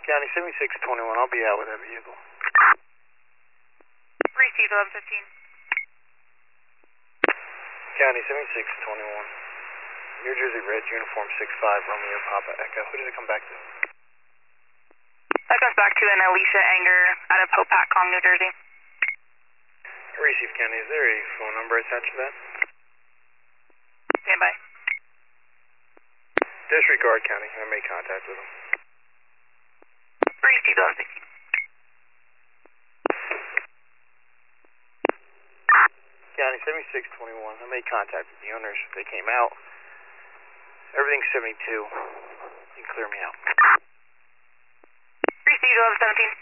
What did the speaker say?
County 7621, I'll be out with that vehicle. Received 1115. County 7621. New Jersey Red, uniform 65, Romeo Papa Echo. Who did it come back to? That comes back to an Alicia Anger out of Hopatcong, New Jersey. Receive, County. Is there a phone number attached to that? Stand by. Disregard, County. I made contact with him. Received 1116. County 7621. I made contact with the owners. They came out. Everything's 72. You can clear me out. Received 1117.